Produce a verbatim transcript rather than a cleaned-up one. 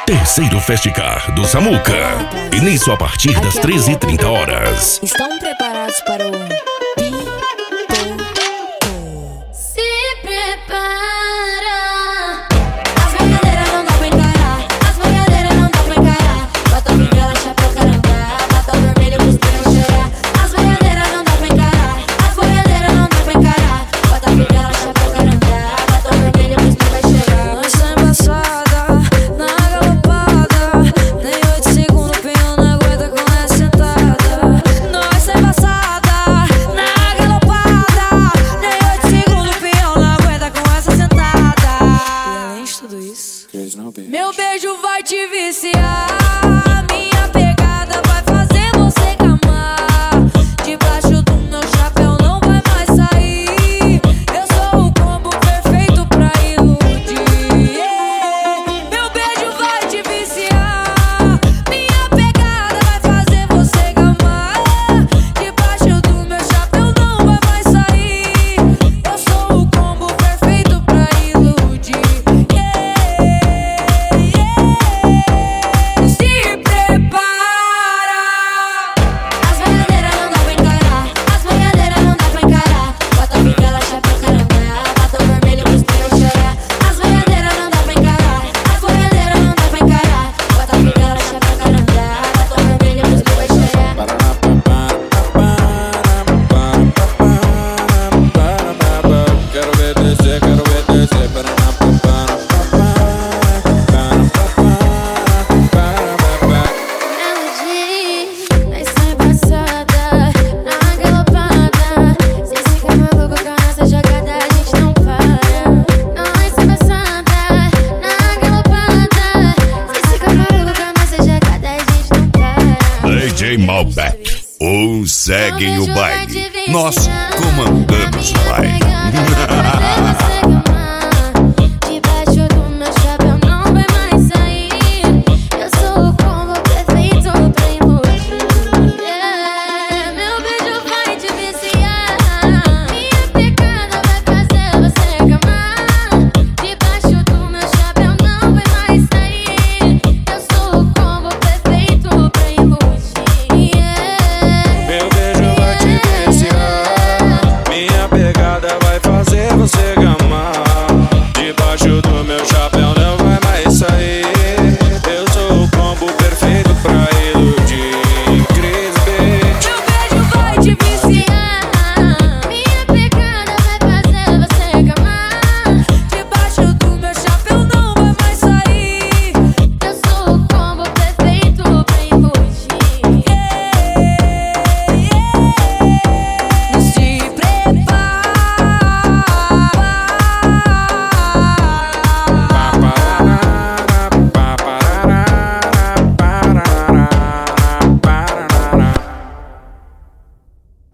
Terceiro Festicar do Samuca. Início a partir das treze e trinta horas. Estão preparados para o Pipoco? Se prepara. As brincadeiras não dá pra encarar. As brincadeiras não dá pra encarar. Batom vela, chapéu, carangá. Batom vermelho, costuma chorar. As brincadeiras não dá pra encarar. As brincadeiras não dá pra encarar. Batom vela, chapéu, carangá. Batom vermelho, costuma chorar. Nós tá embaçada, na galopada. Nem oito segundos, pinhão não aguenta com essa sentada. Nós tá embaçada, na galopada. Nem oito segundos, pinhão não aguenta com essa sentada. E além de tudo isso, meu beijo vai te viciar. Minha pegada vai fazer você gamar. Debaixo do meu chapéu não vai mais sair. Eu sou o combo perfeito pra iludir. Yeah. Meu beijo vai te viciar. Minha pegada vai fazer você gamar. Debaixo do meu chapéu não vai mais sair. Eu sou o combo perfeito pra iludir. Yeah. Yeah. Se prepara. As brincadeiras não dá pra encarar. As brincadeiras não dá pra encarar. Batom vela, chapéu, carangá. Batom vermelho, costuma chorar. As brincadeiras não dá pra encarar. As brincadeiras não dá pra encarar. Batom vela, chapéu, carangá. Batom vermelho, costuma chorar. Quero ver descer, quero ver descer. Melody, nós tá embaçada, na galopada. Cê fica maluco com essa jogada, a gente não para. Nós tá embaçada, na galopada. Cê fica maluco com essa jogada, a gente não para. D J Malbec. Ou seguem o baile. Nós comandamos o baile.